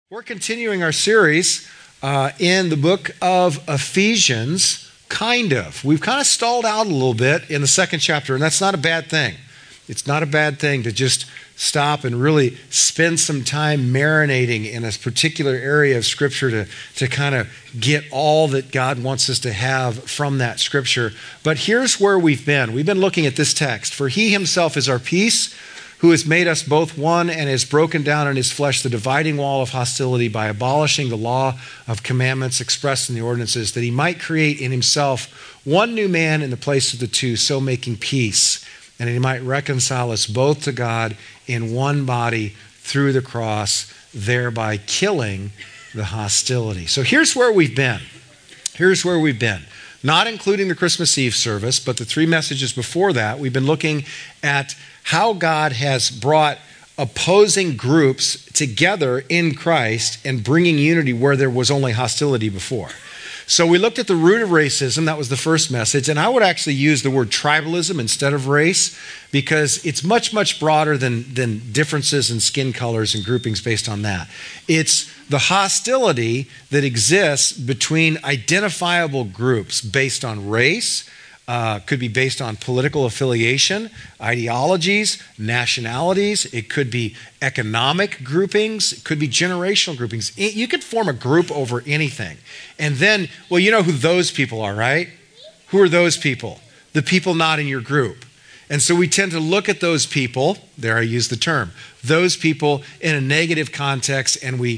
We're continuing our series in the book of Ephesians, kind of. We've kind of stalled out a little bit in the second chapter, and that's not a bad thing. It's not a bad thing to just stop and really spend some time marinating in a particular area of Scripture to kind of get all that God wants us to have from that Scripture. But here's where we've been. We've been looking at this text. For he himself is our peace, who has made us both one and has broken down in his flesh the dividing wall of hostility by abolishing the law of commandments expressed in the ordinances, that he might create in himself one new man in the place of the two, so making peace, and that he might reconcile us both to God in one body through the cross, thereby killing the hostility. So here's where we've been. Here's where we've been. Not including the Christmas Eve service, but the three messages before that, we've been looking at how God has brought opposing groups together in Christ and bringing unity where there was only hostility before. So we looked at the root of racism. That was the first message. And I would actually use the word tribalism instead of race because it's much, much broader than differences in skin colors and groupings based on that. It's the hostility that exists between identifiable groups based on race, could be based on political affiliation, ideologies, nationalities. It could be economic groupings. It could be generational groupings. You could form a group over anything. And then, well, you know who those people are, right? Who are those people? The people not in your group. And so we tend to look at those people, there I use the term, those people in a negative context, and we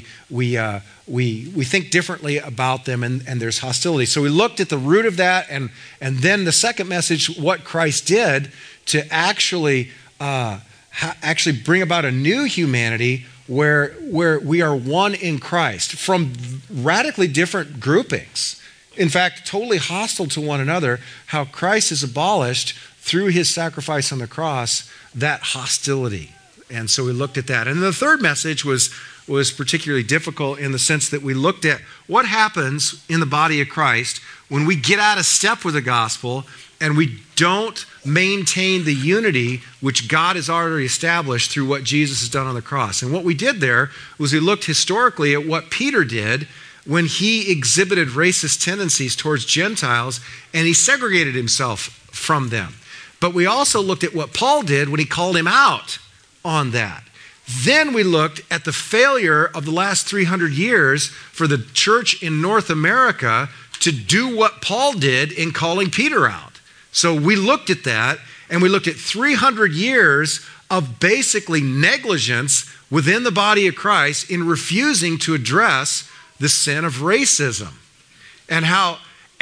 think differently about them, and there's hostility. So we looked at the root of that, and then the second message, what Christ did to actually bring about a new humanity where we are one in Christ from radically different groupings. In fact, totally hostile to one another, how Christ has abolished through his sacrifice on the cross that hostility. And so we looked at that. And the third message was particularly difficult in the sense that we looked at what happens in the body of Christ when we get out of step with the gospel and we don't maintain the unity which God has already established through what Jesus has done on the cross. And what we did there was we looked historically at what Peter did when he exhibited racist tendencies towards Gentiles and he segregated himself from them. But we also looked at what Paul did when he called him out on that. Then we looked at the failure of the last 300 years for the church in North America to do what Paul did in calling Peter out. So we looked at that, and we looked at 300 years of basically negligence within the body of Christ in refusing to address the sin of racism. And how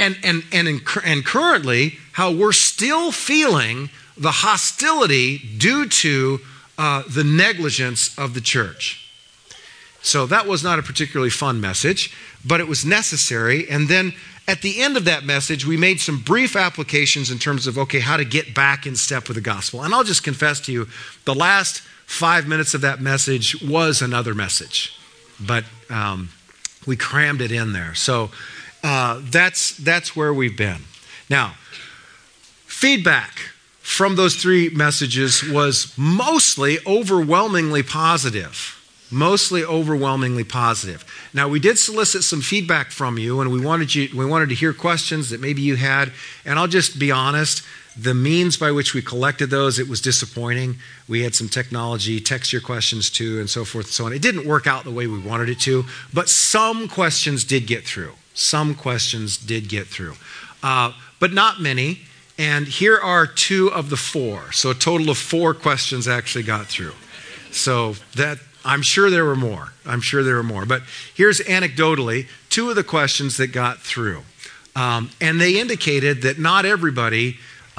and currently, how we're still feeling the hostility due to the negligence of the church. So that was not a particularly fun message, but it was necessary. And then at the end of that message, we made some brief applications in terms of, okay, how to get back in step with the gospel. And I'll just confess to you, the last 5 minutes of that message was another message, but we crammed it in there. So that's where we've been. Now, feedback from those three messages was mostly overwhelmingly positive. Mostly overwhelmingly positive. Now, we did solicit some feedback from you, and we wanted to hear questions that maybe you had. And I'll just be honest, the means by which we collected those, it was disappointing. We had some technology, text your questions to, and so forth and so on. It didn't work out the way we wanted it to, but some questions did get through. Some questions did get through, but not many. And here are 2 of the 4. So a total of 4 questions actually got through. So that, I'm sure there were more. But here's anecdotally 2 of the questions that got through. And they indicated that not everybody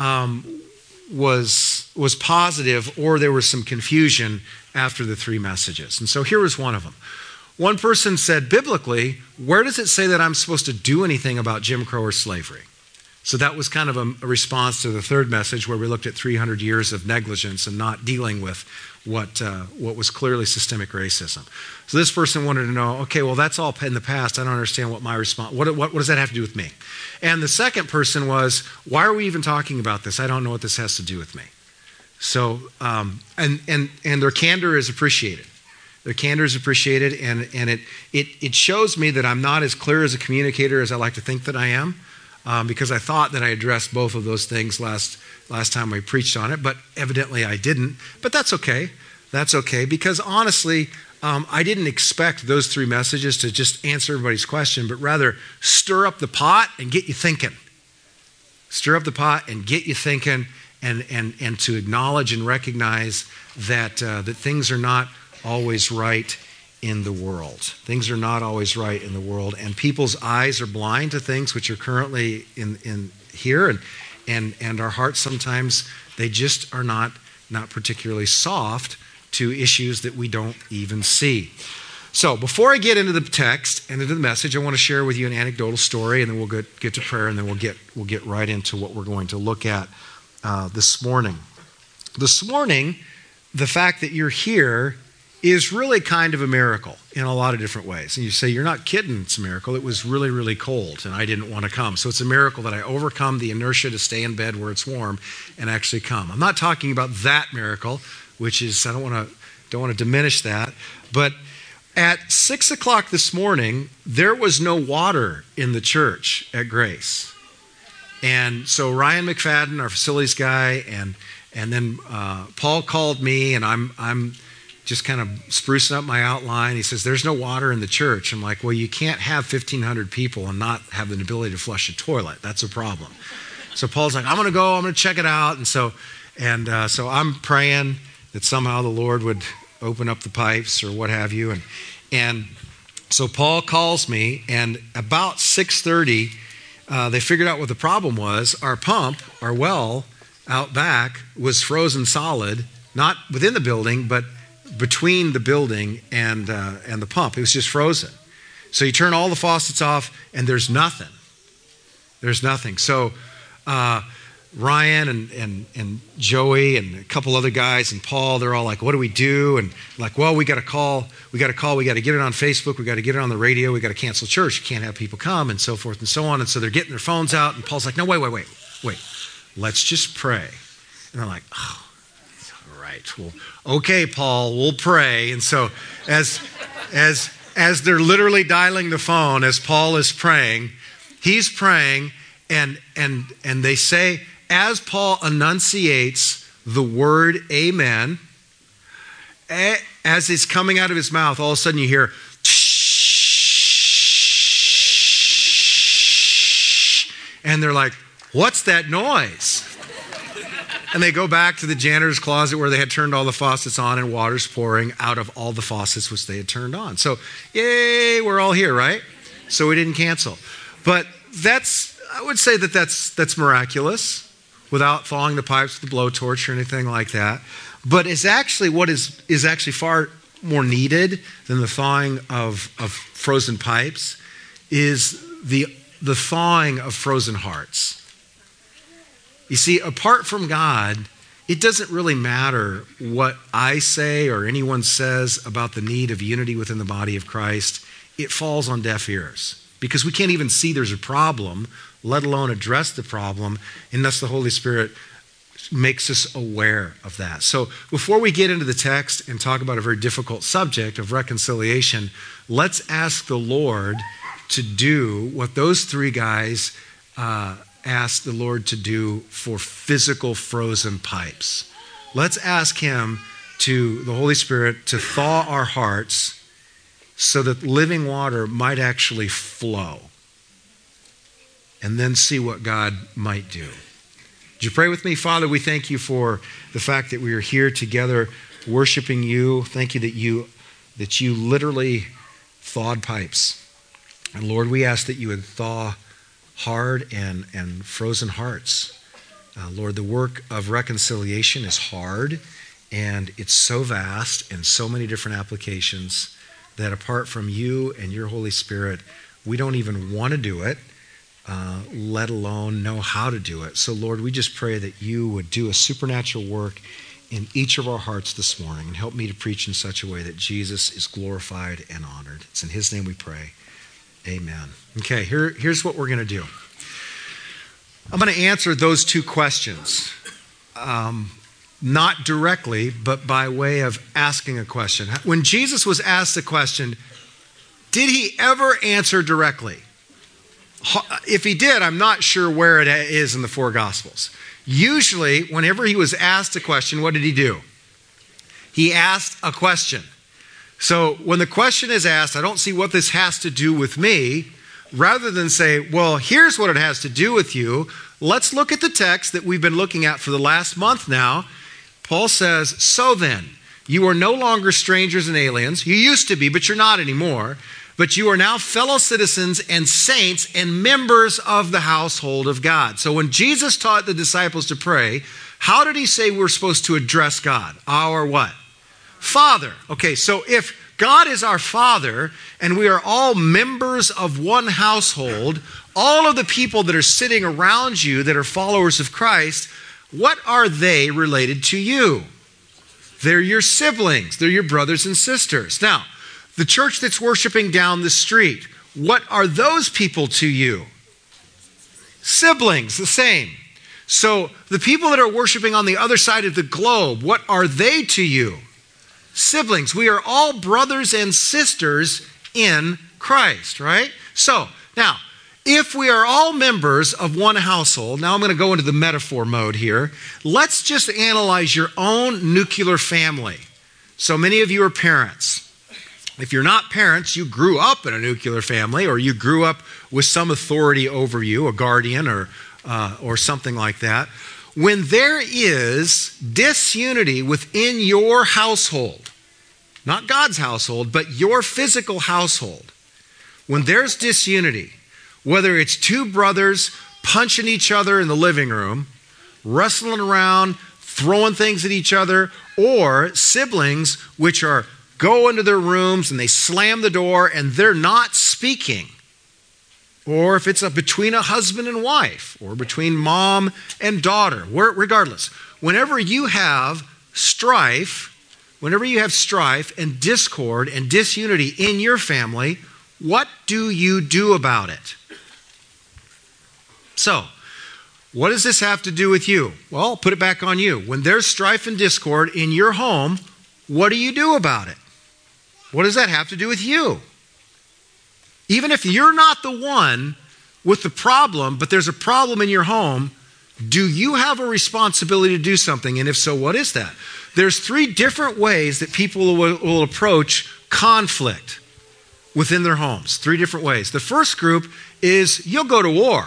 was positive, or there was some confusion after the 3 messages. And so here was one of them. One person said, biblically, where does it say that I'm supposed to do anything about Jim Crow or slavery? So that was kind of a response to the third message where we looked at 300 years of negligence and not dealing with what was clearly systemic racism. So this person wanted to know, okay, well, that's all in the past. I don't understand what my response, what does that have to do with me? And the second person was, why are we even talking about this? I don't know what this has to do with me. So, and their candor is appreciated. Their candor is appreciated, and it shows me that I'm not as clear as a communicator as I like to think that I am, because I thought that I addressed both of those things last time I preached on it, but evidently I didn't. But that's okay. That's okay, because honestly, I didn't expect those three messages to just answer everybody's question, but rather stir up the pot and get you thinking. Stir up the pot and get you thinking, and to acknowledge and recognize that things are not always right in the world. Things are not always right in the world, and people's eyes are blind to things which are currently in here, and our hearts sometimes, they just are not particularly soft to issues that we don't even see. So before I get into the text and into the message, I want to share with you an anecdotal story, and then we'll get to prayer, and then we'll get right into what we're going to look at this morning. This morning, the fact that you're here is really kind of a miracle in a lot of different ways. And you say, you're not kidding, it's a miracle. It was really, really cold, and I didn't want to come. So it's a miracle that I overcome the inertia to stay in bed where it's warm and actually come. I'm not talking about that miracle, which is, I don't want to diminish that, but at 6 o'clock this morning, there was no water in the church at Grace. And so Ryan McFadden, our facilities guy, and then Paul called me, and I'm just kind of sprucing up my outline. He says, there's no water in the church. I'm like, well, you can't have 1,500 people and not have the ability to flush a toilet. That's a problem. So Paul's like, I'm going to check it out. And so I'm praying that somehow the Lord would open up the pipes or what have you. And so Paul calls me, and about 6:30, they figured out what the problem was. Our pump, our well out back, was frozen solid, not within the building, but between the building and the pump. It was just frozen. So you turn all the faucets off, and there's nothing. There's nothing. So Ryan and Joey and a couple other guys and Paul, they're all like, what do we do? And like, well, we got to get it on Facebook, we got to get it on the radio, we got to cancel church, you can't have people come, and so forth and so on. And so they're getting their phones out, and Paul's like, no, wait, let's just pray. And they're like, oh, all right, well, okay, Paul, we'll pray. And so as they're literally dialing the phone, as Paul is praying, he's praying, and they say, as Paul enunciates the word amen, as it's coming out of his mouth, all of a sudden you hear, and they're like, what's that noise? And they go back to the janitor's closet where they had turned all the faucets on, and water's pouring out of all the faucets which they had turned on. So, yay, we're all here, right? So we didn't cancel. But I would say that's miraculous, without thawing the pipes with the blowtorch or anything like that. But it's actually what is actually far more needed than the thawing of frozen pipes is the thawing of frozen hearts. You see, apart from God, it doesn't really matter what I say or anyone says about the need of unity within the body of Christ. It falls on deaf ears because we can't even see there's a problem, let alone address the problem, unless the Holy Spirit makes us aware of that. So before we get into the text and talk about a very difficult subject of reconciliation, let's ask the Lord to do what those three guys asked the Lord to do for physical frozen pipes. Let's ask Him the Holy Spirit, to thaw our hearts so that living water might actually flow, and then see what God might do. Would you pray with me? Father, we thank you for the fact that we are here together worshiping you. Thank you that you literally thawed pipes. And Lord, we ask that you would thaw hard and frozen hearts. Lord, the work of reconciliation is hard, and it's so vast and so many different applications that apart from you and your Holy Spirit, we don't even want to do it, let alone know how to do it. So Lord, we just pray that you would do a supernatural work in each of our hearts this morning and help me to preach in such a way that Jesus is glorified and honored. It's in his name we pray. Amen. Okay, here's what we're going to do. I'm going to answer those two questions. not directly, but by way of asking a question. When Jesus was asked a question, did he ever answer directly? If he did, I'm not sure where it is in the four Gospels. Usually, whenever he was asked a question, what did he do? He asked a question. So when the question is asked, I don't see what this has to do with me, rather than say, well, here's what it has to do with you, let's look at the text that we've been looking at for the last month now. Paul says, so then, you are no longer strangers and aliens. You used to be, but you're not anymore. But you are now fellow citizens and saints and members of the household of God. So when Jesus taught the disciples to pray, how did he say we're supposed to address God? Our what? Father. Okay, so if God is our Father and we are all members of one household, all of the people that are sitting around you that are followers of Christ, what are they related to you? They're your siblings. They're your brothers and sisters. Now, the church that's worshiping down the street, what are those people to you? Siblings, the same. So the people that are worshiping on the other side of the globe, what are they to you? Siblings. We are all brothers and sisters in Christ, right? So, now, if we are all members of one household, now I'm going to go into the metaphor mode here. Let's just analyze your own nuclear family. So many of you are parents. If you're not parents, you grew up in a nuclear family, or you grew up with some authority over you, a guardian or something like that. When there is disunity within your household, not God's household, but your physical household, when there's disunity, whether it's two brothers punching each other in the living room, wrestling around, throwing things at each other, or siblings which are go into their rooms and they slam the door and they're not speaking. Or if it's between a husband and wife, or between mom and daughter, regardless. Whenever you have strife and discord and disunity in your family, what do you do about it? So, what does this have to do with you? Well, I'll put it back on you. When there's strife and discord in your home, what do you do about it? What does that have to do with you? Even if you're not the one with the problem, but there's a problem in your home, do you have a responsibility to do something? And if so, what is that? There's 3 different ways that people will approach conflict within their homes. 3 different ways. The first group is you'll go to war.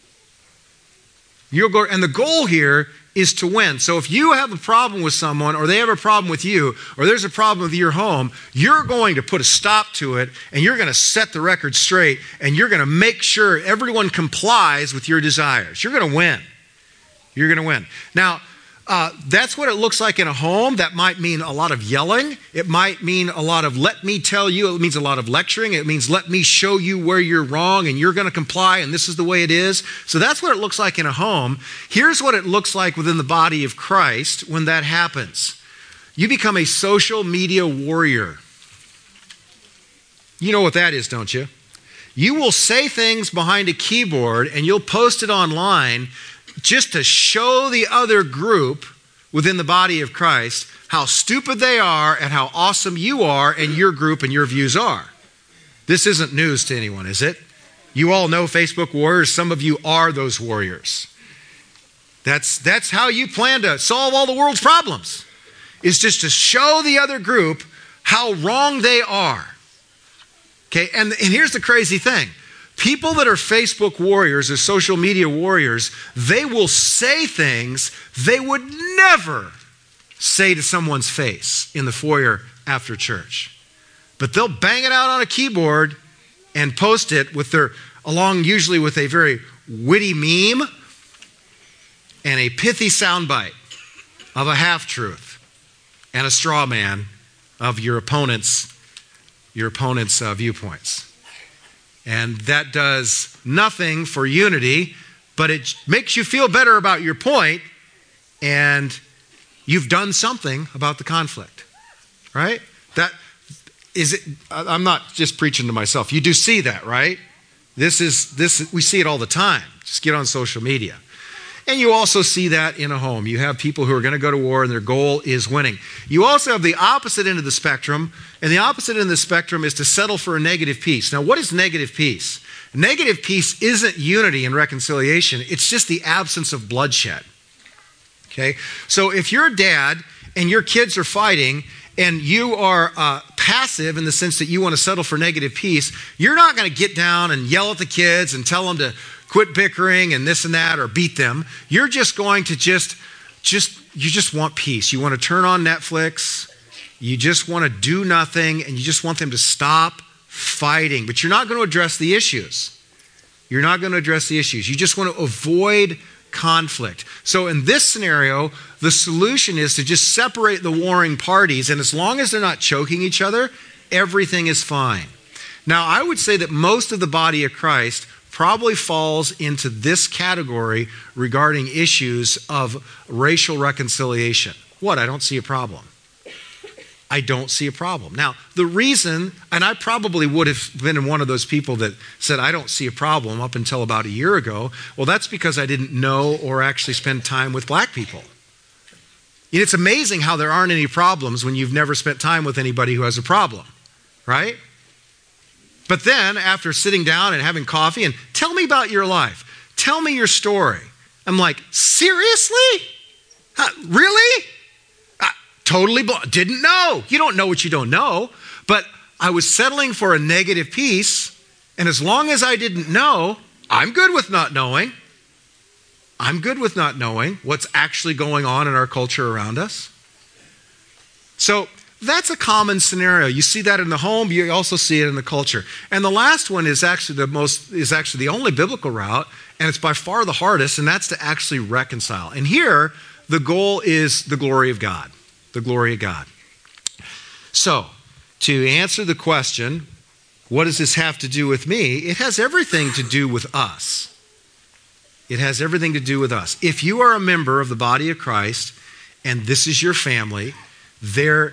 And the goal here is to win. So if you have a problem with someone, or they have a problem with you, or there's a problem with your home, you're going to put a stop to it, and you're going to set the record straight, and you're going to make sure everyone complies with your desires. You're going to win. You're going to win. Now, that's what it looks like in a home. That might mean a lot of yelling. It might mean a lot of let me tell you. It means a lot of lecturing. It means let me show you where you're wrong and you're going to comply and this is the way it is. So that's what it looks like in a home. Here's what it looks like within the body of Christ when that happens. You become a social media warrior. You know what that is, don't you? You will say things behind a keyboard and you'll post it online just to show the other group within the body of Christ how stupid they are and how awesome you are and your group and your views are. This isn't news to anyone, is it? You all know Facebook warriors. Some of you are those warriors. That's how you plan to solve all the world's problems, is just to show the other group how wrong they are. Okay, and here's the crazy thing. People that are Facebook warriors or social media warriors, they will say things they would never say to someone's face in the foyer after church. But they'll bang it out on a keyboard and post it usually with a very witty meme and a pithy soundbite of a half-truth and a straw man of your opponent's viewpoints. And that does nothing for unity, but it makes you feel better about your point, and you've done something about the conflict, right? That is it. I'm not just preaching to myself. You do see that, right? We see it all the time. Just get on social media. And you also see that in a home. You have people who are going to go to war and their goal is winning. You also have the opposite end of the spectrum, and the opposite end of the spectrum is to settle for a negative peace. Now, what is negative peace? Negative peace isn't unity and reconciliation. It's just the absence of bloodshed. Okay? So if you're a dad and your kids are fighting and you are passive in the sense that you want to settle for negative peace, you're not going to get down and yell at the kids and tell them to quit bickering and this and that or beat them. You're just going to you just want peace. You want to turn on Netflix. You just want to do nothing and you just want them to stop fighting. But you're not going to address the issues. You're not going to address the issues. You just want to avoid conflict. So in this scenario, the solution is to just separate the warring parties, and as long as they're not choking each other, everything is fine. Now, I would say that most of the body of Christ probably falls into this category regarding issues of racial reconciliation. What? I don't see a problem. I don't see a problem. Now, the reason, and I probably would have been one of those people that said I don't see a problem up until about a year ago. Well, that's because I didn't know or actually spend time with black people. It's amazing how there aren't any problems when you've never spent time with anybody who has a problem, right? But then, after sitting down and having coffee and tell me about your life, tell me your story. I'm like, seriously? Really? Totally didn't know. You don't know what you don't know. But I was settling for a negative peace, and as long as I didn't know, I'm good with not knowing. I'm good with not knowing what's actually going on in our culture around us. So that's a common scenario. You see that in the home, you also see it in the culture. And the last one is actually the only biblical route, and it's by far the hardest, and that's to actually reconcile. And here, the goal is the glory of God. The glory of God. So, to answer the question, what does this have to do with me? It has everything to do with us. It has everything to do with us. If you are a member of the body of Christ, and this is your family, there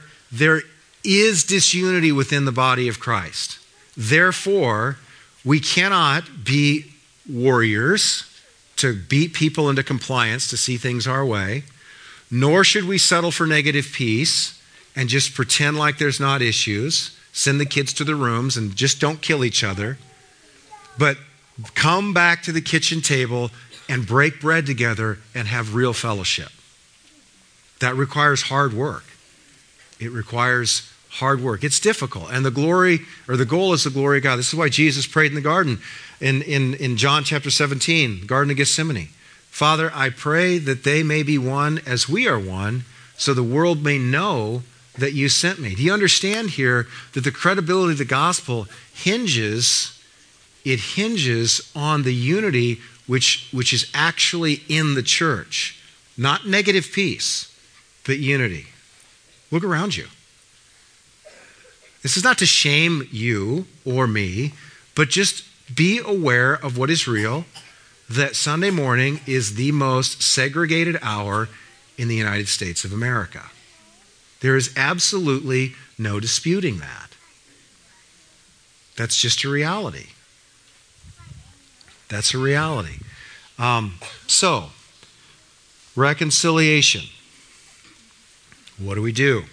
is disunity within the body of Christ. Therefore, we cannot be warriors to beat people into compliance to see things our way. Nor should we settle for negative peace and just pretend like there's not issues, send the kids to the rooms and just don't kill each other. But come back to the kitchen table and break bread together and have real fellowship. That requires hard work. It requires hard work. It's difficult. And the goal is the glory of God. This is why Jesus prayed in the garden in John chapter 17, Garden of Gethsemane. Father, I pray that they may be one as we are one, so the world may know that you sent me. Do you understand here that the credibility of the gospel hinges on the unity which is actually in the church? Not negative peace, but unity. Look around you. This is not to shame you or me, but just be aware of what is real, that Sunday morning is the most segregated hour in the United States of America. There is absolutely no disputing that. That's just a reality. That's a reality. So, reconciliation. What do we do?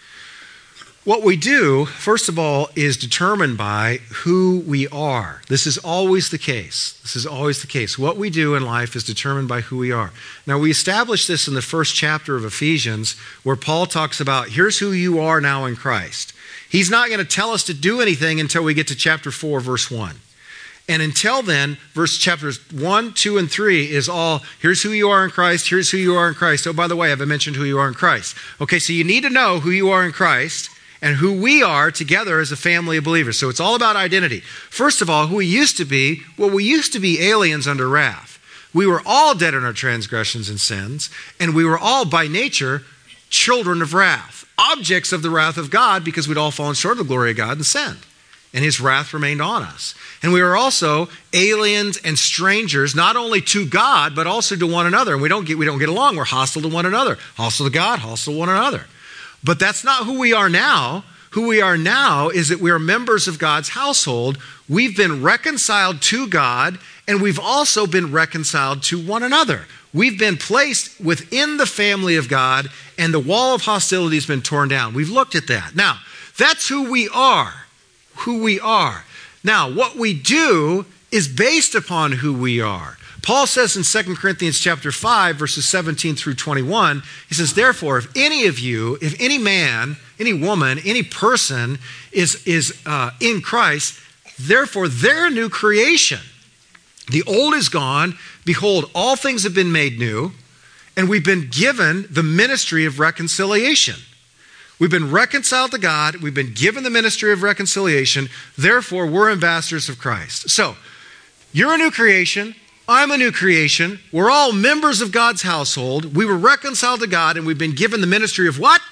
What we do, first of all, is determined by who we are. This is always the case. This is always the case. What we do in life is determined by who we are. Now, we established this in the first chapter of Ephesians, where Paul talks about, here's who you are now in Christ. He's not going to tell us to do anything until we get to chapter 4, verse 1. And until then, chapters 1, 2, and 3 is all, here's who you are in Christ, here's who you are in Christ. Oh, by the way, I haven't mentioned who you are in Christ. Okay, so you need to know who you are in Christ and who we are together as a family of believers. So it's all about identity. First of all, who we used to be, well, we used to be aliens under wrath. We were all dead in our transgressions and sins, and we were all by nature children of wrath, objects of the wrath of God, because we'd all fallen short of the glory of God and sinned. And his wrath remained on us. And we were also aliens and strangers, not only to God, but also to one another. And we don't get along. We're hostile to one another. Hostile to God, hostile to one another. But that's not who we are now. Who we are now is that we are members of God's household. We've been reconciled to God, and we've also been reconciled to one another. We've been placed within the family of God, and the wall of hostility has been torn down. We've looked at that. Now, that's who we are. Who we are. Now, what we do is based upon who we are. Paul says in 2 Corinthians chapter 5, verses 17 through 21, he says, therefore, if any of you, if any man, any woman, any person is in Christ, therefore they're a new creation. The old is gone. Behold, all things have been made new, and we've been given the ministry of reconciliation. We've been reconciled to God. We've been given the ministry of reconciliation. Therefore, we're ambassadors of Christ. So, you're a new creation. I'm a new creation. We're all members of God's household. We were reconciled to God, and we've been given the ministry of what?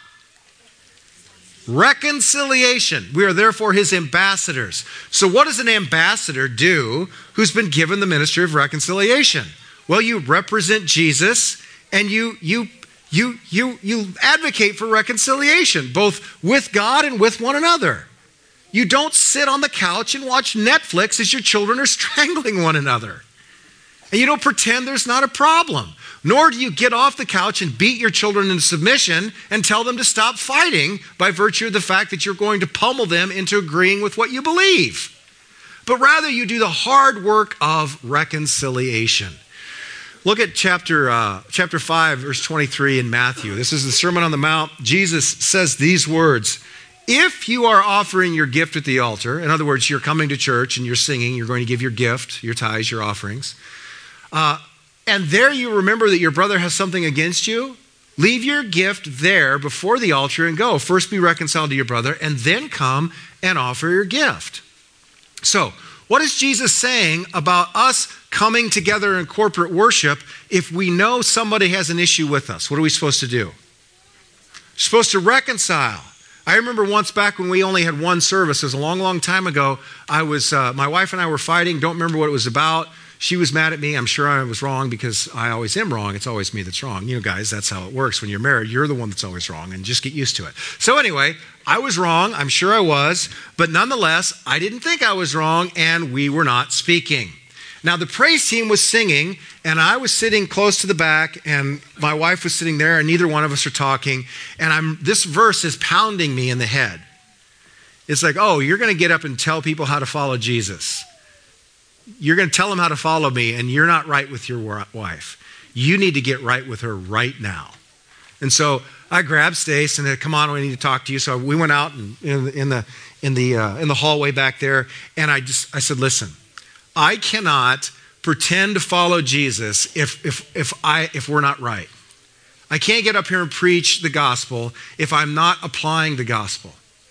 Reconciliation. We are therefore his ambassadors. So what does an ambassador do who's been given the ministry of reconciliation? Well, you represent Jesus, and you advocate for reconciliation, both with God and with one another. You don't sit on the couch and watch Netflix as your children are strangling one another. And you don't pretend there's not a problem. Nor do you get off the couch and beat your children into submission and tell them to stop fighting by virtue of the fact that you're going to pummel them into agreeing with what you believe. But rather you do the hard work of reconciliation. Look at chapter 5, verse 23 in Matthew. This is the Sermon on the Mount. Jesus says these words, if you are offering your gift at the altar, in other words, you're coming to church and you're singing, you're going to give your gift, your tithes, your offerings, and there you remember that your brother has something against you, leave your gift there before the altar and go. First be reconciled to your brother and then come and offer your gift. So, what is Jesus saying about us coming together in corporate worship if we know somebody has an issue with us? What are we supposed to do? We're supposed to reconcile. I remember once back when we only had one service, it was a long, long time ago, my wife and I were fighting, don't remember what it was about. She was mad at me. I'm sure I was wrong because I always am wrong. It's always me that's wrong. You know, guys, that's how it works. When you're married, you're the one that's always wrong, and just get used to it. So anyway, I was wrong. I'm sure I was. But nonetheless, I didn't think I was wrong, and we were not speaking. Now, the praise team was singing, and I was sitting close to the back, and my wife was sitting there, and neither one of us are talking. And this verse is pounding me in the head. It's like, oh, you're going to get up and tell people how to follow Jesus. You're going to tell them how to follow me, and you're not right with your wife. You need to get right with her right now. And so I grabbed Stace and said, come on, we need to talk to you. So we went out in the hallway back there, and I said, listen, I cannot pretend to follow Jesus if we're not right. I can't get up here and preach the gospel if I'm not applying the gospel.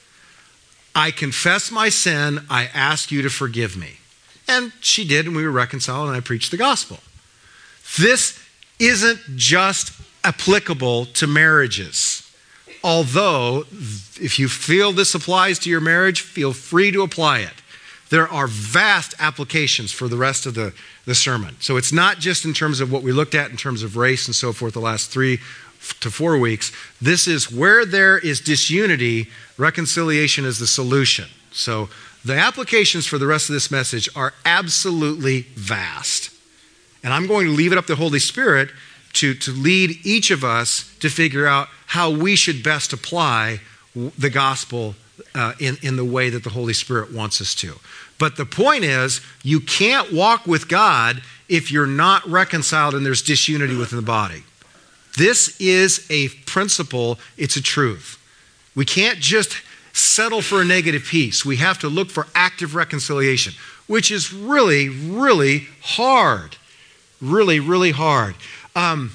I confess my sin. I ask you to forgive me. And she did, and we were reconciled, and I preached the gospel. This isn't just applicable to marriages. Although, if you feel this applies to your marriage, feel free to apply it. There are vast applications for the rest of the sermon. So it's not just in terms of what we looked at in terms of race and so forth the last 3 to 4 weeks. This is where there is disunity, reconciliation is the solution. So the applications for the rest of this message are absolutely vast. And I'm going to leave it up to the Holy Spirit to lead each of us to figure out how we should best apply the gospel in the way that the Holy Spirit wants us to. But the point is, you can't walk with God if you're not reconciled and there's disunity within the body. This is a principle, it's a truth. We can't just settle for a negative peace. We have to look for active reconciliation, which is really, really hard. Really, really hard. And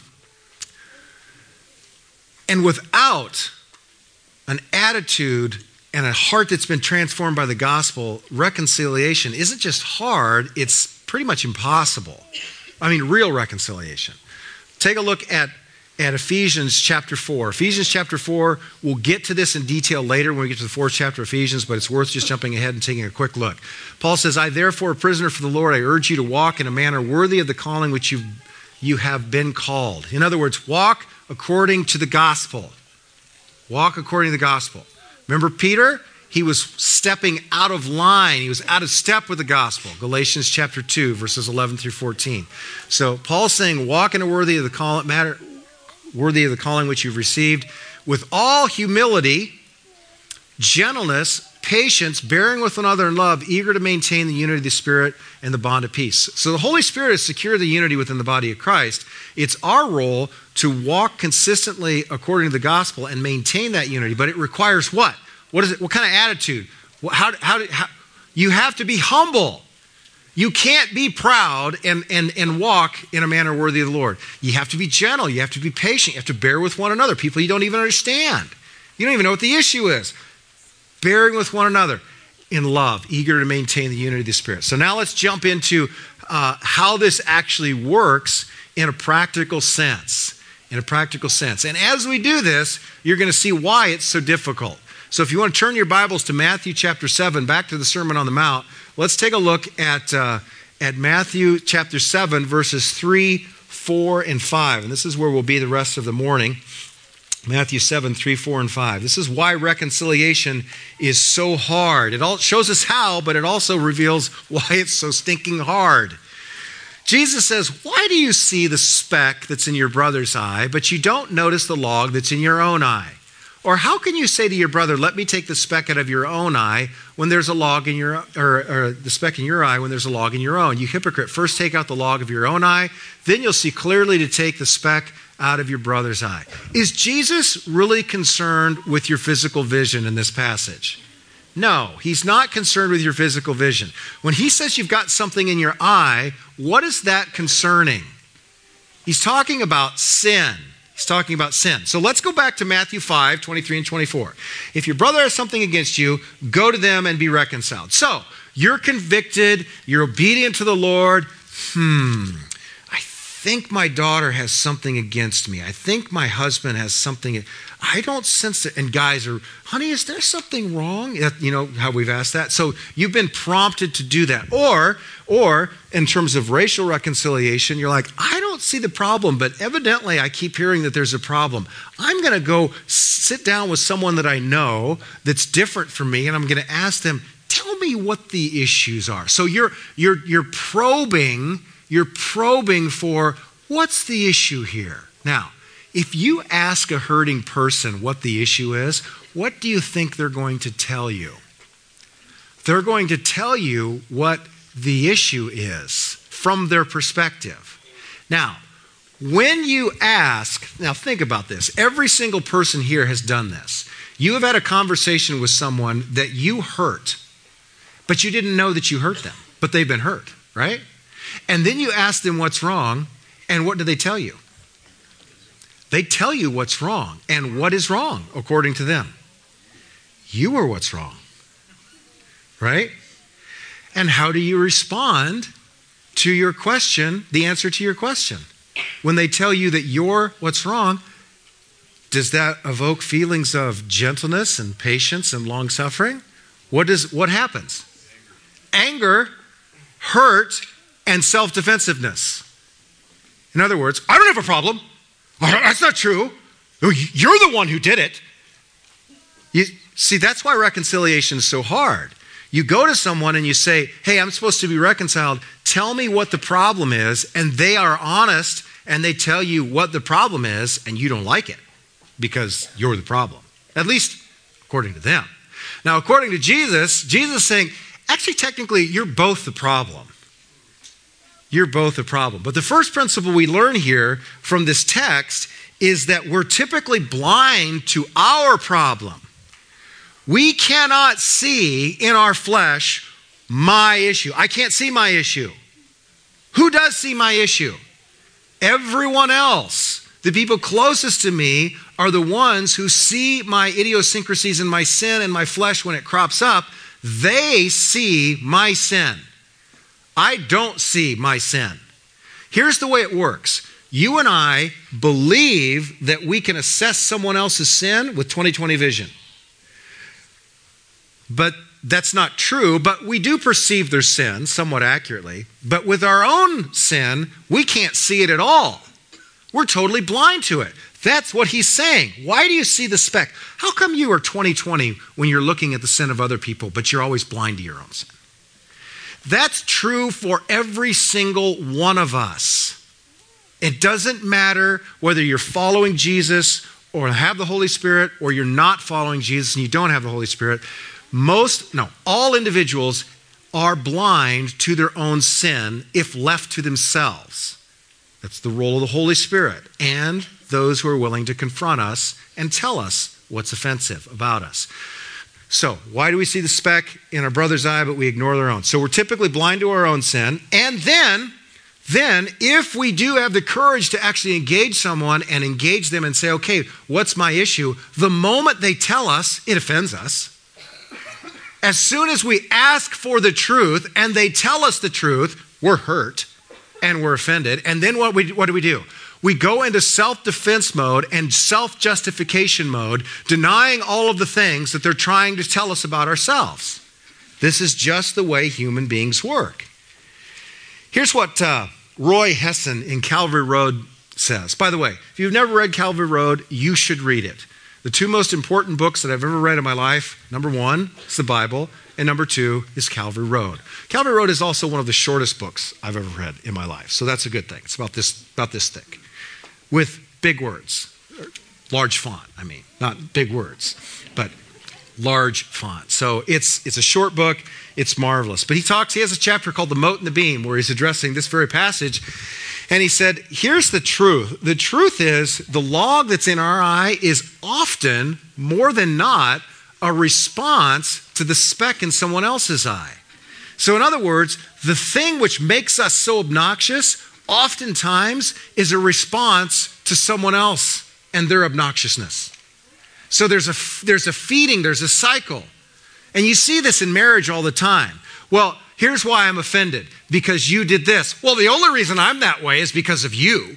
without an attitude and a heart that's been transformed by the gospel, reconciliation isn't just hard, it's pretty much impossible. I mean, real reconciliation. Take a look at Ephesians chapter 4. Ephesians chapter 4, we'll get to this in detail later when we get to the 4th chapter of Ephesians, but it's worth just jumping ahead and taking a quick look. Paul says, I therefore, a prisoner for the Lord, I urge you to walk in a manner worthy of the calling which you have been called. In other words, walk according to the gospel. Walk according to the gospel. Remember Peter? He was stepping out of line. He was out of step with the gospel. Galatians chapter 2, verses 11 through 14. So Paul's saying, walk in a worthy of the calling which you've received, with all humility, gentleness, patience, bearing with one another in love, eager to maintain the unity of the Spirit and the bond of peace. So the Holy Spirit has secured the unity within the body of Christ. It's our role to walk consistently according to the gospel and maintain that unity. But it requires what? What is it? What kind of attitude? How you have to be humble. You can't be proud and walk in a manner worthy of the Lord. You have to be gentle. You have to be patient. You have to bear with one another. People you don't even understand. You don't even know what the issue is. Bearing with one another in love, eager to maintain the unity of the Spirit. So now let's jump into how this actually works in a practical sense. In a practical sense. And as we do this, you're going to see why it's so difficult. So if you want to turn your Bibles to Matthew chapter 7, back to the Sermon on the Mount, let's take a look at Matthew chapter 7, verses 3, 4, and 5. And this is where we'll be the rest of the morning. Matthew 7, 3, 4, and 5. This is why reconciliation is so hard. It all shows us how, but it also reveals why it's so stinking hard. Jesus says, why do you see the speck that's in your brother's eye, but you don't notice the log that's in your own eye? Or how can you say to your brother, let me take the speck out of your own eye when there's a log in your, or the speck in your eye when there's a log in your own? You hypocrite, first take out the log of your own eye, then you'll see clearly to take the speck out of your brother's eye. Is Jesus really concerned with your physical vision in this passage? No, he's not concerned with your physical vision. When he says you've got something in your eye, what is that concerning? He's talking about sin. He's talking about sin. So let's go back to Matthew 5, 23 and 24. If your brother has something against you, go to them and be reconciled. So you're convicted, you're obedient to the Lord. I think my daughter has something against me. I think my husband has something. I don't sense it. And guys are, honey, is there something wrong? You know how we've asked that? So you've been prompted to do that. Or in terms of racial reconciliation, you're like, I don't see the problem, but evidently I keep hearing that there's a problem. I'm going to go sit down with someone that I know that's different from me, and I'm going to ask them, tell me what the issues are. So you're probing for what's the issue here. Now, if you ask a hurting person what the issue is, what do you think they're going to tell you? They're going to tell you what the issue is from their perspective. Now, when you ask, now think about this. Every single person here has done this. You have had a conversation with someone that you hurt, but you didn't know that you hurt them, but they've been hurt, right? And then you ask them what's wrong, and what do they tell you? They tell you what's wrong. And what is wrong, according to them? You are what's wrong, right? And how do you respond to your question, the answer to your question? When they tell you that you're what's wrong, does that evoke feelings of gentleness and patience and long-suffering? What happens? Anger, hurt, and self-defensiveness. In other words, I don't have a problem. That's not true. You're the one who did it. You see, that's why reconciliation is so hard. You go to someone and you say, hey, I'm supposed to be reconciled. Tell me what the problem is. And they are honest and they tell you what the problem is, and you don't like it because you're the problem. At least according to them. Now, according to Jesus is saying, actually, technically, you're both the problem. You're both a problem. But the first principle we learn here from this text is that we're typically blind to our problem. We cannot see in our flesh my issue. I can't see my issue. Who does see my issue? Everyone else. The people closest to me are the ones who see my idiosyncrasies and my sin and my flesh when it crops up. They see my sin. I don't see my sin. Here's the way it works. You and I believe that we can assess someone else's sin with 20/20 vision. But that's not true, but we do perceive their sin somewhat accurately. But with our own sin, we can't see it at all. We're totally blind to it. That's what he's saying. Why do you see the speck? How come you are 20/20 when you're looking at the sin of other people, but you're always blind to your own sin? That's true for every single one of us. It doesn't matter whether you're following Jesus or have the Holy Spirit, or you're not following Jesus and you don't have the Holy Spirit. All individuals are blind to their own sin if left to themselves. That's the role of the Holy Spirit and those who are willing to confront us and tell us what's offensive about us. So, why do we see the speck in our brother's eye, but we ignore their own? So we're typically blind to our own sin. And then if we do have the courage to actually engage someone and engage them and say, okay, what's my issue? The moment they tell us, it offends us. As soon as we ask for the truth and they tell us the truth, we're hurt and we're offended. And then what do we do? We go into self-defense mode and self-justification mode, denying all of the things that they're trying to tell us about ourselves. This is just the way human beings work. Here's what Roy Hession in Calvary Road says. By the way, if you've never read Calvary Road, you should read it. The two most important books that I've ever read in my life, number one is the Bible, and number two is Calvary Road. Calvary Road is also one of the shortest books I've ever read in my life, so that's a good thing. It's about this thick, with big words, large font. Not big words, but large font. So it's a short book. It's marvelous. But he has a chapter called The Mote and the Beam where he's addressing this very passage. And he said, here's the truth. The truth is the log that's in our eye is often, more than not, a response to the speck in someone else's eye. So in other words, the thing which makes us so obnoxious oftentimes is a response to someone else and their obnoxiousness. So there's a feeding, there's a cycle. And you see this in marriage all the time. Well, here's why I'm offended. Because you did this. Well, the only reason I'm that way is because of you.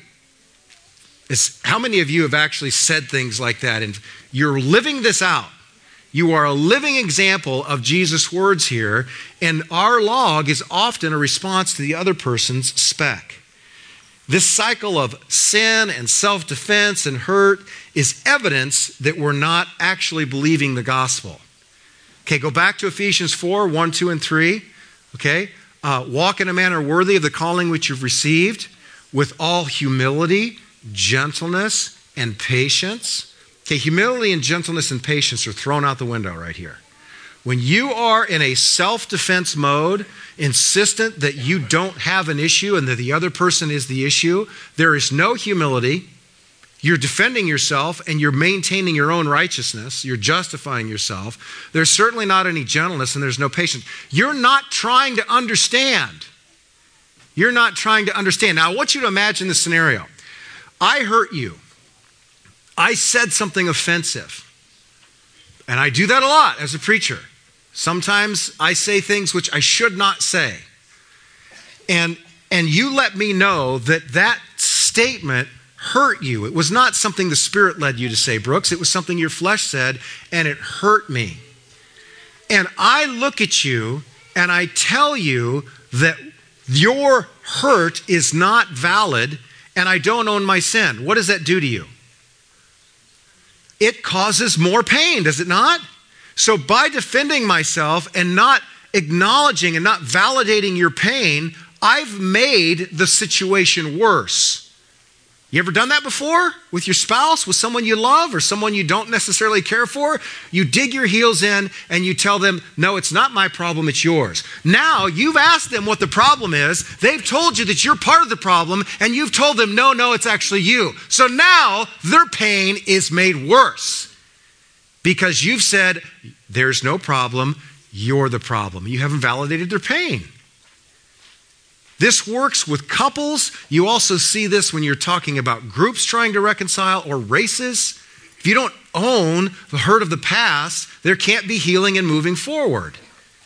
How many of you have actually said things like that? And you're living this out. You are a living example of Jesus' words here. And our log is often a response to the other person's speck. This cycle of sin and self-defense and hurt is evidence that we're not actually believing the gospel. Okay, go back to Ephesians 4, 1, 2, and 3. Okay, walk in a manner worthy of the calling which you've received, with all humility, gentleness, and patience. Okay, humility and gentleness and patience are thrown out the window right here. When you are in a self-defense mode, insistent that you don't have an issue and that the other person is the issue, there is no humility. You're defending yourself and you're maintaining your own righteousness. You're justifying yourself. There's certainly not any gentleness and there's no patience. You're not trying to understand. You're not trying to understand. Now, I want you to imagine this scenario. I hurt you. I said something offensive. And I do that a lot as a preacher. Sometimes I say things which I should not say. And you let me know that statement hurt you. It was not something the Spirit led you to say, Brooks. It was something your flesh said, and it hurt me. And I look at you and I tell you that your hurt is not valid and I don't own my sin. What does that do to you? It causes more pain, does it not? So by defending myself and not acknowledging and not validating your pain, I've made the situation worse. You ever done that before with your spouse, with someone you love or someone you don't necessarily care for? You dig your heels in and you tell them, no, it's not my problem, it's yours. Now you've asked them what the problem is. They've told you that you're part of the problem and you've told them, no, it's actually you. So now their pain is made worse because you've said, there's no problem, you're the problem. You haven't validated their pain. This works with couples. You also see this when you're talking about groups trying to reconcile or races. If you don't own the hurt of the past, there can't be healing and moving forward.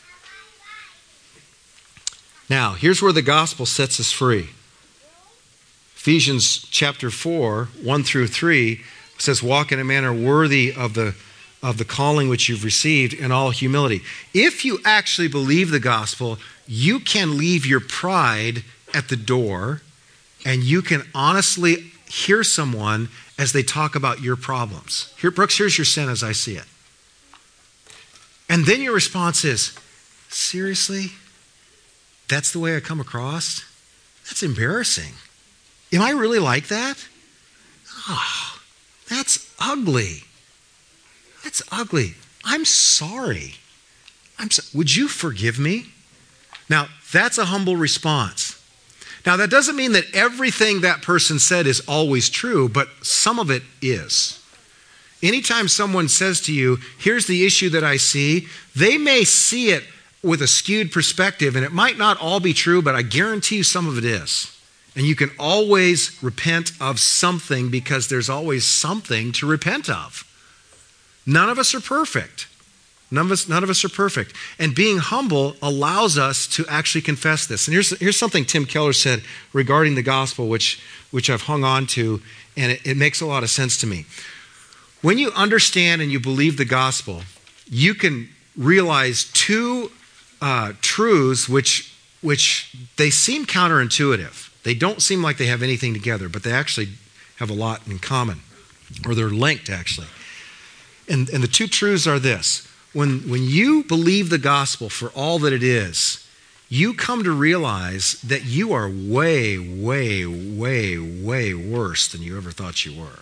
Now, here's where the gospel sets us free. Ephesians chapter 4, 1 through 3 says, walk in a manner worthy of the calling which you've received in all humility. If you actually believe the gospel, you can leave your pride at the door and you can honestly hear someone as they talk about your problems. Here, Brooks, here's your sin as I see it. And then your response is, seriously? That's the way I come across? That's embarrassing. Am I really like that? Oh, that's ugly. That's ugly. I'm sorry. Would you forgive me? Now, that's a humble response. Now, that doesn't mean that everything that person said is always true, but some of it is. Anytime someone says to you, here's the issue that I see, they may see it with a skewed perspective, and it might not all be true, but I guarantee you some of it is. And you can always repent of something because there's always something to repent of. None of us are perfect. None of us are perfect. And being humble allows us to actually confess this. And here's something Tim Keller said regarding the gospel, which I've hung on to, and it makes a lot of sense to me. When you understand and you believe the gospel, you can realize two truths which they seem counterintuitive. They don't seem like they have anything together, but they actually have a lot in common, or they're linked actually. And the two truths are this. When you believe the gospel for all that it is, you come to realize that you are way, way, way, way worse than you ever thought you were.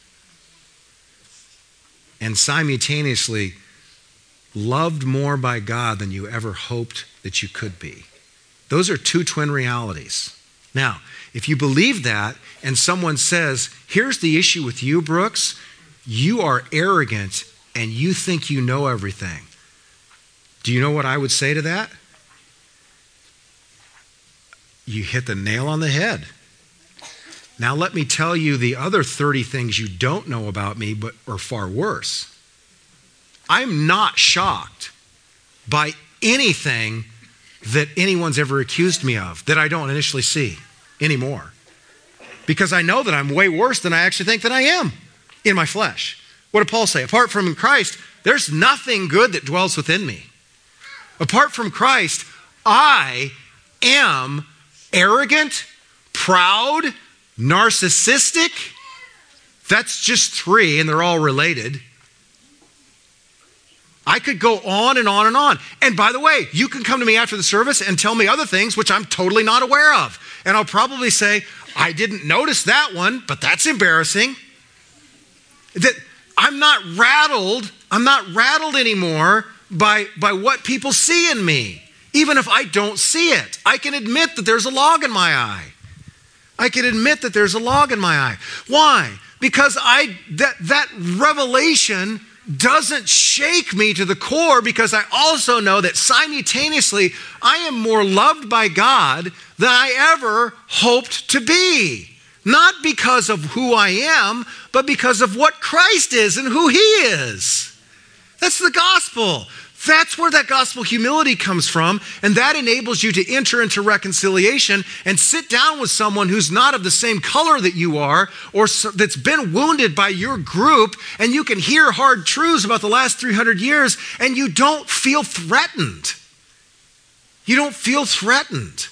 And simultaneously, loved more by God than you ever hoped that you could be. Those are two twin realities. Now, if you believe that and someone says, here's the issue with you, Brooks, you are arrogant and you think you know everything. Do you know what I would say to that? You hit the nail on the head. Now let me tell you the other 30 things you don't know about me, but are far worse. I'm not shocked by anything that anyone's ever accused me of that I don't initially see anymore. Because I know that I'm way worse than I actually think that I am in my flesh. What did Paul say? Apart from Christ, there's nothing good that dwells within me. Apart from Christ, I am arrogant, proud, narcissistic. That's just 3, and they're all related. I could go on and on and on. And by the way, you can come to me after the service and tell me other things which I'm totally not aware of. And I'll probably say, I didn't notice that one, but that's embarrassing. That I'm not rattled anymore by what people see in me. Even if I don't see it, I can admit that there's a log in my eye. I can admit that there's a log in my eye. Why? Because that revelation doesn't shake me to the core, because I also know that simultaneously I am more loved by God than I ever hoped to be. Not because of who I am, but because of what Christ is and who He is. That's the gospel. That's where that gospel humility comes from, and that enables you to enter into reconciliation and sit down with someone who's not of the same color that you are, or that's been wounded by your group, and you can hear hard truths about the last 300 years, and you don't feel threatened. You don't feel threatened.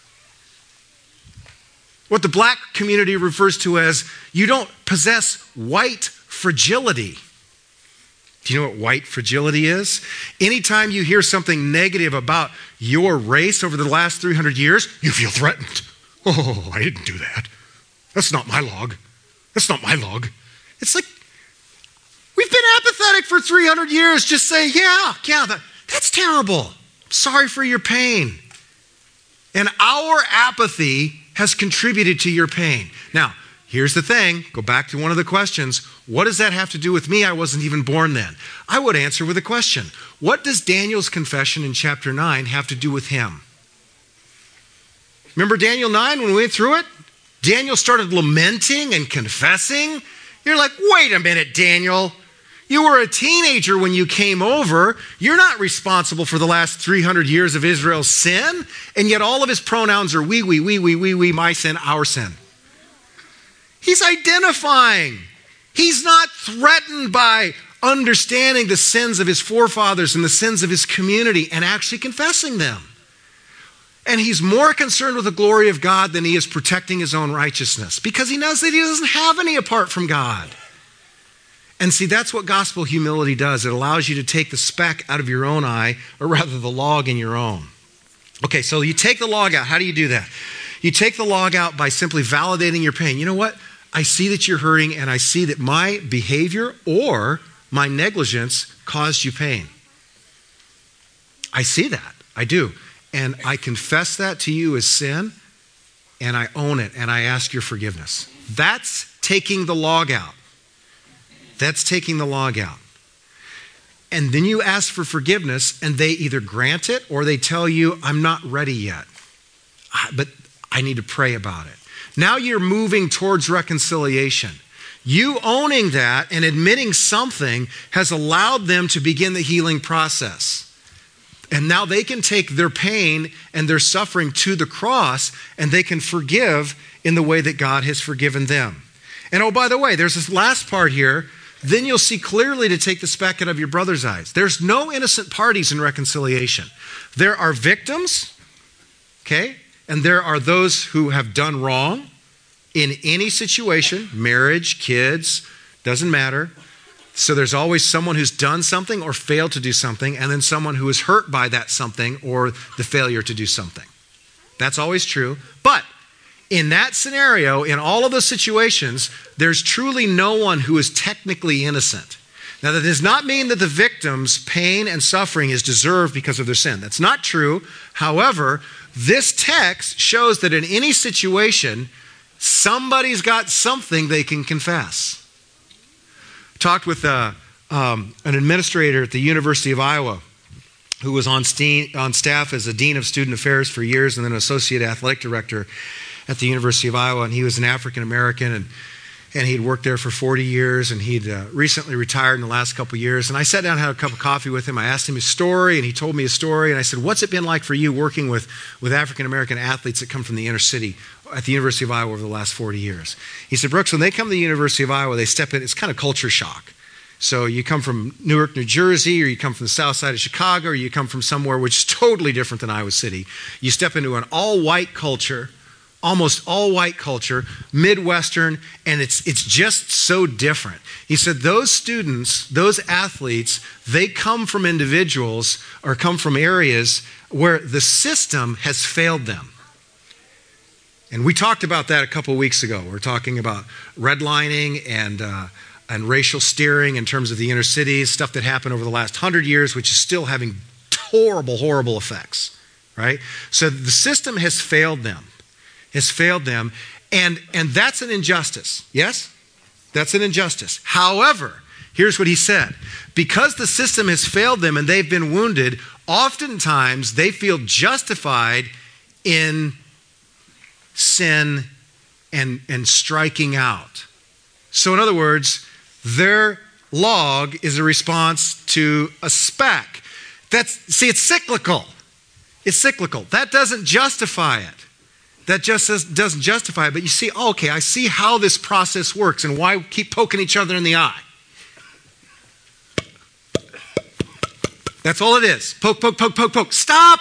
What the black community refers to as, you don't possess white fragility. Do you know what white fragility is? Anytime you hear something negative about your race over the last 300 years, you feel threatened. Oh, I didn't do that. That's not my log. That's not my log. It's like, we've been apathetic for 300 years. Just say, yeah, that's terrible. Sorry for your pain. And our apathy has contributed to your pain. Now, here's the thing. Go back to one of the questions. What does that have to do with me? I wasn't even born then. I would answer with a question. What does Daniel's confession in chapter 9 have to do with him? Remember Daniel 9 when we went through it? Daniel started lamenting and confessing. You're like, wait a minute, Daniel. You were a teenager when you came over. You're not responsible for the last 300 years of Israel's sin. And yet all of his pronouns are we, my sin, our sin. He's identifying. He's not threatened by understanding the sins of his forefathers and the sins of his community and actually confessing them. And he's more concerned with the glory of God than he is protecting his own righteousness, because he knows that he doesn't have any apart from God. And see, that's what gospel humility does. It allows you to take the speck out of your own eye, or rather the log in your own. Okay, so you take the log out. How do you do that? You take the log out by simply validating your pain. You know what? I see that you're hurting, and I see that my behavior or my negligence caused you pain. I see that. I do. And I confess that to you as sin, and I own it, and I ask your forgiveness. That's taking the log out. That's taking the log out. And then you ask for forgiveness, and they either grant it or they tell you, I'm not ready yet, but I need to pray about it. Now you're moving towards reconciliation. You owning that and admitting something has allowed them to begin the healing process. And now they can take their pain and their suffering to the cross, and they can forgive in the way that God has forgiven them. And oh, by the way, there's this last part here. Then you'll see clearly to take the speck out of your brother's eyes. There's no innocent parties in reconciliation. There are victims, okay? And there are those who have done wrong in any situation, marriage, kids, doesn't matter. So there's always someone who's done something or failed to do something, and then someone who is hurt by that something or the failure to do something. That's always true. But in that scenario, in all of those situations, there's truly no one who is technically innocent. Now, that does not mean that the victim's pain and suffering is deserved because of their sin. That's not true. However, this text shows that in any situation, somebody's got something they can confess. I talked with an administrator at the University of Iowa who was on staff as a dean of student affairs for years and then an associate athletic director at the University of Iowa. And he was an African American, and he'd worked there for 40 years, and he'd recently retired in the last couple of years. And I sat down and had a cup of coffee with him. I asked him his story, and he told me his story. And I said, what's it been like for you working with African American athletes that come from the inner city at the University of Iowa over the last 40 years? He said, Brooks, when they come to the University of Iowa, they step in, it's kind of culture shock. So you come from Newark, New Jersey, or you come from the south side of Chicago, or you come from somewhere which is totally different than Iowa City. You step into an all-white culture, almost all-white culture, Midwestern, and it's just so different. He said those students, those athletes, they come from individuals or come from areas where the system has failed them. And we talked about that a couple of weeks ago. We're talking about redlining and racial steering in terms of the inner cities, stuff that happened over the last 100 years, which is still having horrible, horrible effects, right? So the system has failed them. And that's an injustice. Yes? That's an injustice. However, here's what he said. Because the system has failed them and they've been wounded, oftentimes they feel justified in sin and striking out. So in other words, their log is a response to a speck. It's cyclical. It's cyclical. That doesn't justify it. That just doesn't justify it. But you see, okay, I see how this process works and why we keep poking each other in the eye. That's all it is. Poke, poke, poke, poke, poke. Stop!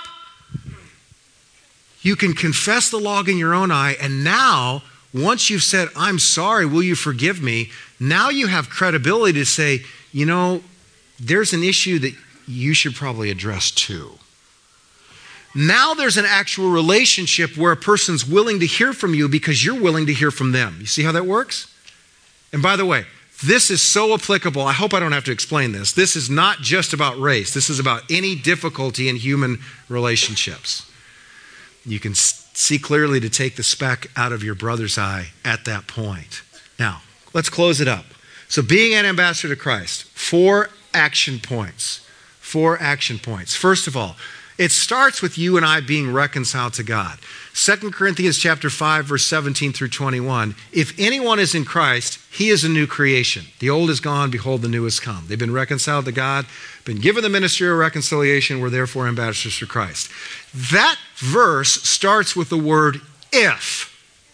You can confess the log in your own eye, and now, once you've said, I'm sorry, will you forgive me? Now you have credibility to say, you know, there's an issue that you should probably address too. Now there's an actual relationship where a person's willing to hear from you because you're willing to hear from them. You see how that works? And by the way, this is so applicable. I hope I don't have to explain this. This is not just about race. This is about any difficulty in human relationships. You can see clearly to take the speck out of your brother's eye at that point. Now, let's close it up. So being an ambassador to Christ, 4 action points. 4 action points. First of all, it starts with you and I being reconciled to God. 2 Corinthians chapter 5, verse 17 through 21. If anyone is in Christ, he is a new creation. The old is gone, behold, the new has come. They've been reconciled to God, been given the ministry of reconciliation, we're therefore ambassadors for Christ. That verse starts with the word if.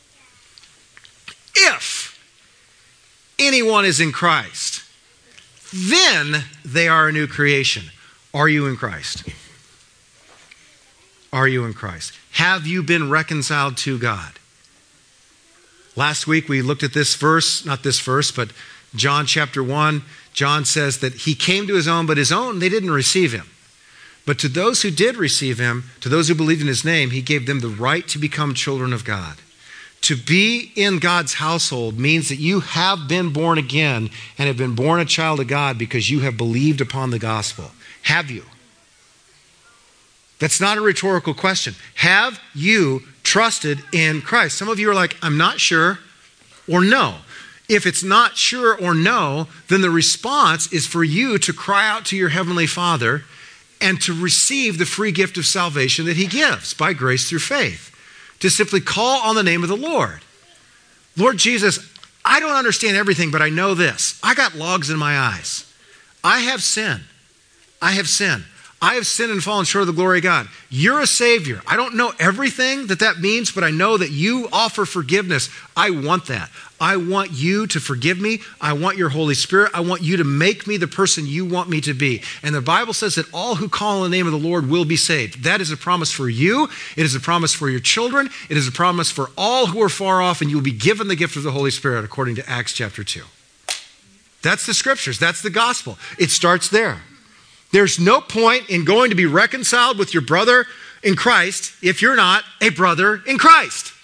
If anyone is in Christ, then they are a new creation. Are you in Christ? Are you in Christ? Have you been reconciled to God? Last week we looked at this verse, not this verse, but John chapter 1. John says that he came to his own, but his own, they didn't receive him. But to those who did receive him, to those who believed in his name, he gave them the right to become children of God. To be in God's household means that you have been born again and have been born a child of God because you have believed upon the gospel. Have you? That's not a rhetorical question. Have you trusted in Christ? Some of you are like, I'm not sure, or no. If it's not sure or no, then the response is for you to cry out to your heavenly Father and to receive the free gift of salvation that he gives by grace through faith. To simply call on the name of the Lord. Lord Jesus, I don't understand everything, but I know this. I got logs in my eyes. I have sinned. I have sinned. I have sinned and fallen short of the glory of God. You're a Savior. I don't know everything that means, but I know that you offer forgiveness. I want that. I want you to forgive me. I want your Holy Spirit. I want you to make me the person you want me to be. And the Bible says that all who call on the name of the Lord will be saved. That is a promise for you. It is a promise for your children. It is a promise for all who are far off, and you will be given the gift of the Holy Spirit according to Acts chapter 2. That's the scriptures. That's the gospel. It starts there. There's no point in going to be reconciled with your brother in Christ if you're not a brother in Christ.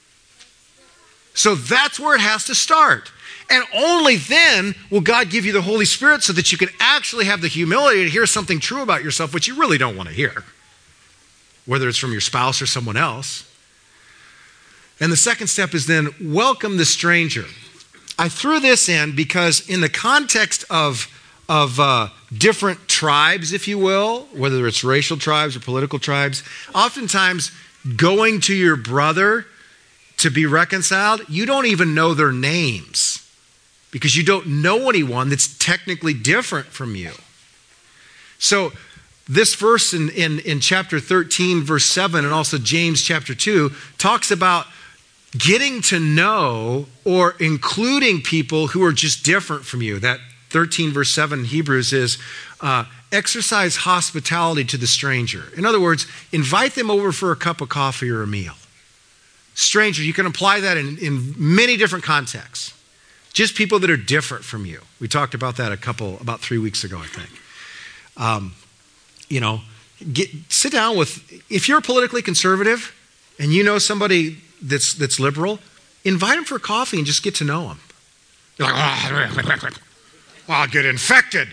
So that's where it has to start. And only then will God give you the Holy Spirit so that you can actually have the humility to hear something true about yourself, which you really don't want to hear, whether it's from your spouse or someone else. And the second step is then welcome the stranger. I threw this in because in the context of different tribes, if you will, whether it's racial tribes or political tribes, oftentimes going to your brother to be reconciled, you don't even know their names because you don't know anyone that's technically different from you. So this verse in chapter 13, verse 7, and also James chapter 2, talks about getting to know or including people who are just different from you. That 13 verse 7 in Hebrews is exercise hospitality to the stranger. In other words, invite them over for a cup of coffee or a meal. Stranger, you can apply that in many different contexts. Just people that are different from you. We talked about that about 3 weeks ago, I think. Sit down with, if you're politically conservative and you know somebody that's liberal, invite them for coffee and just get to know them. You're like, I'll get infected.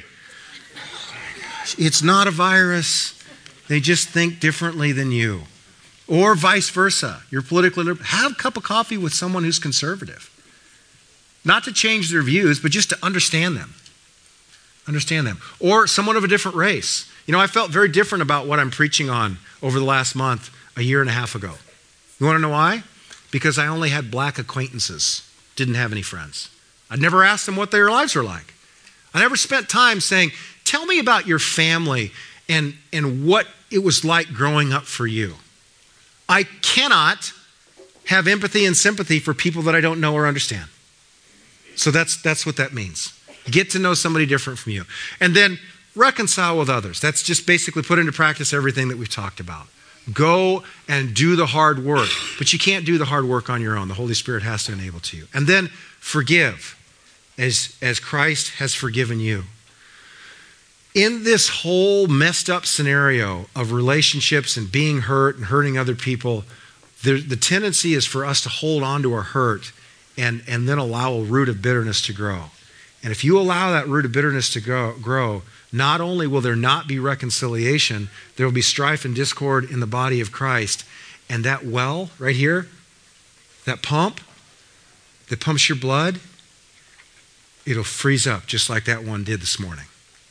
It's not a virus. They just think differently than you. Or vice versa. You're politically liberal. Have a cup of coffee with someone who's conservative. Not to change their views, but just to understand them. Understand them. Or someone of a different race. I felt very different about what I'm preaching on over the last month, a year and a half ago. You want to know why? Because I only had black acquaintances. Didn't have any friends. I'd never asked them what their lives were like. I never spent time saying, tell me about your family and what it was like growing up for you. I cannot have empathy and sympathy for people that I don't know or understand. So that's what that means. Get to know somebody different from you. And then reconcile with others. That's just basically put into practice everything that we've talked about. Go and do the hard work. But you can't do the hard work on your own. The Holy Spirit has to enable to you. And then forgive as Christ has forgiven you. In this whole messed up scenario of relationships and being hurt and hurting other people, the tendency is for us to hold on to our hurt and then allow a root of bitterness to grow. And if you allow that root of bitterness to grow, not only will there not be reconciliation, there will be strife and discord in the body of Christ. And that well right here, that pump that pumps your blood, it'll freeze up just like that one did this morning.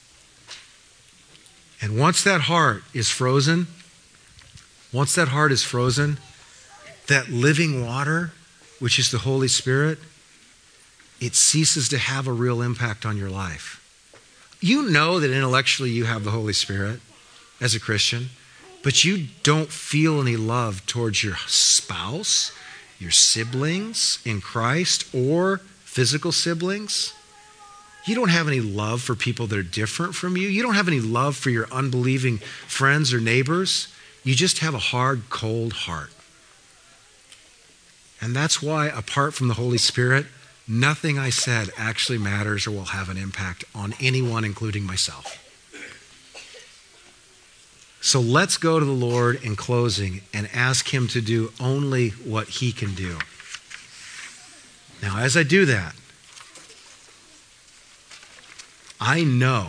And once that heart is frozen, that living water, which is the Holy Spirit, it ceases to have a real impact on your life. You know that intellectually you have the Holy Spirit as a Christian, but you don't feel any love towards your spouse, your siblings in Christ, or physical siblings. You don't have any love for people that are different from you. You don't have any love for your unbelieving friends or neighbors. You just have a hard, cold heart. And that's why, apart from the Holy Spirit, nothing I said actually matters or will have an impact on anyone, including myself. So let's go to the Lord in closing and ask him to do only what he can do. Now, as I do that, I know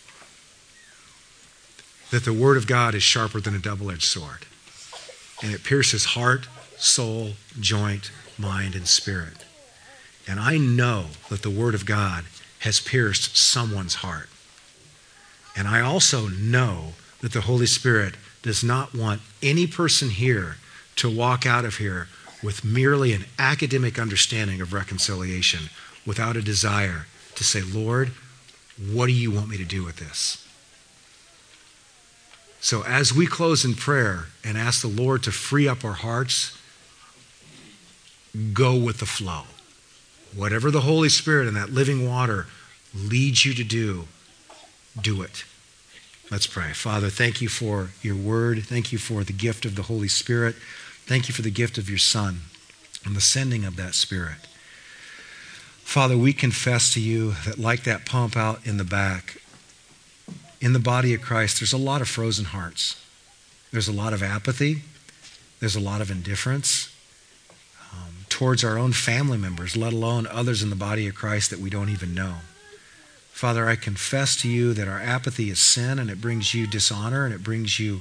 that the Word of God is sharper than a double-edged sword, and it pierces heart, soul, joint, mind, and spirit. And I know that the Word of God has pierced someone's heart. And I also know that the Holy Spirit does not want any person here to walk out of here with merely an academic understanding of reconciliation without a desire to say, Lord, what do you want me to do with this? So as we close in prayer and ask the Lord to free up our hearts, go with the flow. Whatever the Holy Spirit and that living water leads you to do, do it. Let's pray. Father, thank you for your word. Thank you for the gift of the Holy Spirit. Thank you for the gift of your Son and the sending of that Spirit. Father, we confess to you that like that pump out in the back, in the body of Christ, there's a lot of frozen hearts. There's a lot of apathy. There's a lot of indifference towards our own family members, let alone others in the body of Christ that we don't even know. Father, I confess to you that our apathy is sin, and it brings you dishonor, and it brings you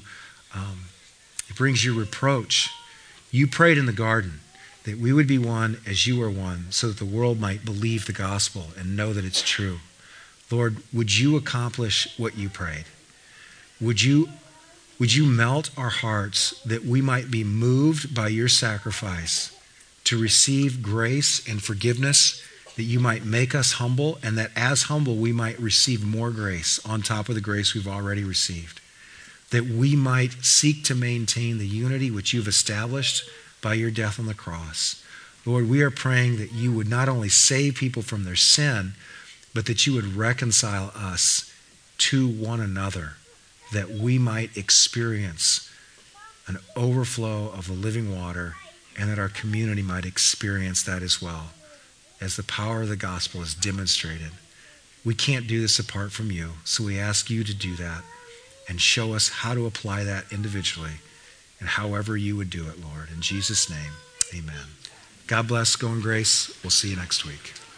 reproach. You prayed in the garden that we would be one as you are one, so that the world might believe the gospel and know that it's true. Lord, would you accomplish what you prayed? Would you melt our hearts that we might be moved by your sacrifice to receive grace and forgiveness, that you might make us humble, and that as humble we might receive more grace on top of the grace we've already received, that we might seek to maintain the unity which you've established by your death on the cross. Lord, we are praying that you would not only save people from their sin, but that you would reconcile us to one another, that we might experience an overflow of the living water, and that our community might experience that as well, as the power of the gospel is demonstrated. We can't do this apart from you, so we ask you to do that and show us how to apply that individually and however you would do it, Lord. In Jesus' name, amen. God bless. Go in grace. We'll see you next week.